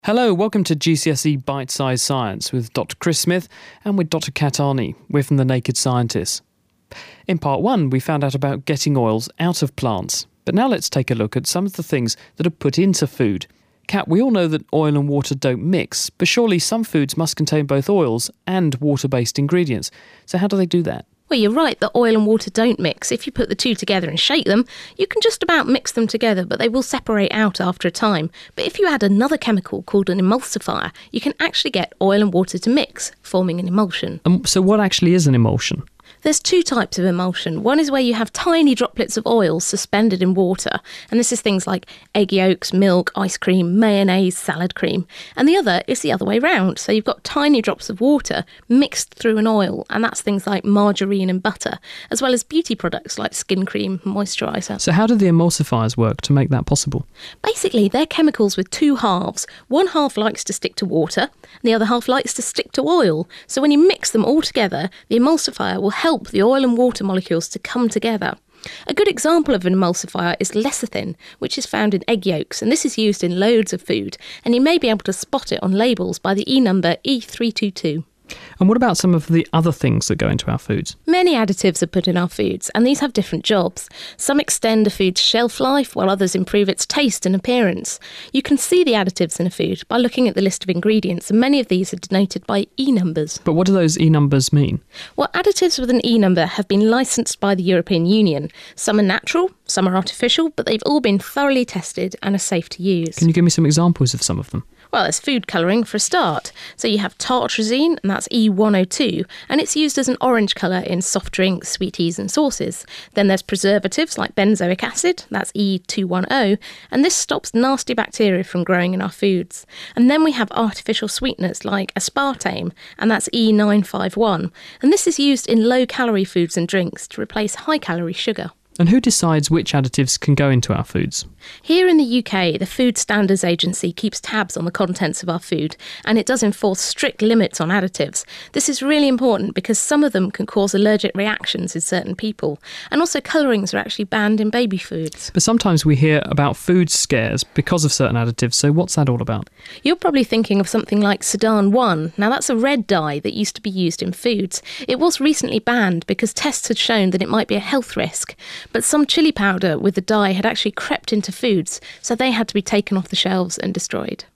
Hello, welcome to GCSE Bite Size Science with Dr. Chris Smith and with Dr. Kat Arney. We're from The Naked Scientists. In part 1, we found out about getting oils out of plants. But now let's take a look at some of the things that are put into food. Kat, we all know that oil and water don't mix, but surely some foods must contain both oils and water-based ingredients. So how do they do that? Well, you're right that oil and water don't mix. If you put the two together and shake them, you can just about mix them together, but they will separate out after a time. But if you add another chemical called an emulsifier, you can actually get oil and water to mix, forming an emulsion. So what actually is an emulsion? There's two types of emulsion. One is where you have tiny droplets of oil suspended in water, and this is things like egg yolks, milk, ice cream, mayonnaise, salad cream. And the other is the other way round. So you've got tiny drops of water mixed through an oil, and that's things like margarine and butter, as well as beauty products like skin cream and moisturiser. So how do the emulsifiers work to make that possible? Basically, they're chemicals with two halves. One half likes to stick to water, and the other half likes to stick to oil. So when you mix them all together, the emulsifier will help the oil and water molecules to come together. A good example of an emulsifier is lecithin, which is found in egg yolks, and this is used in loads of food, and you may be able to spot it on labels by the E number E322. And what about some of the other things that go into our foods? Many additives are put in our foods, and these have different jobs. Some extend a food's shelf life, while others improve its taste and appearance. You can see the additives in a food by looking at the list of ingredients, and many of these are denoted by E numbers. But what do those E numbers mean? Well, additives with an E number have been licensed by the European Union. Some are natural, some are artificial, but they've all been thoroughly tested and are safe to use. Can you give me some examples of some of them? Well, there's food colouring for a start. So you have tartrazine, and that's E102, and it's used as an orange colour in soft drinks, sweeties and sauces. Then there's preservatives like benzoic acid, that's E210, and this stops nasty bacteria from growing in our foods. And then we have artificial sweeteners like aspartame, and that's E951, and this is used in low-calorie foods and drinks to replace high-calorie sugar. And who decides which additives can go into our foods? Here in the UK, the Food Standards Agency keeps tabs on the contents of our food, and it does enforce strict limits on additives. This is really important because some of them can cause allergic reactions in certain people, and also colourings are actually banned in baby foods. But sometimes we hear about food scares because of certain additives, so what's that all about? You're probably thinking of something like Sudan 1. Now that's a red dye that used to be used in foods. It was recently banned because tests had shown that it might be a health risk. But some chili powder with the dye had actually crept into foods, so they had to be taken off the shelves and destroyed.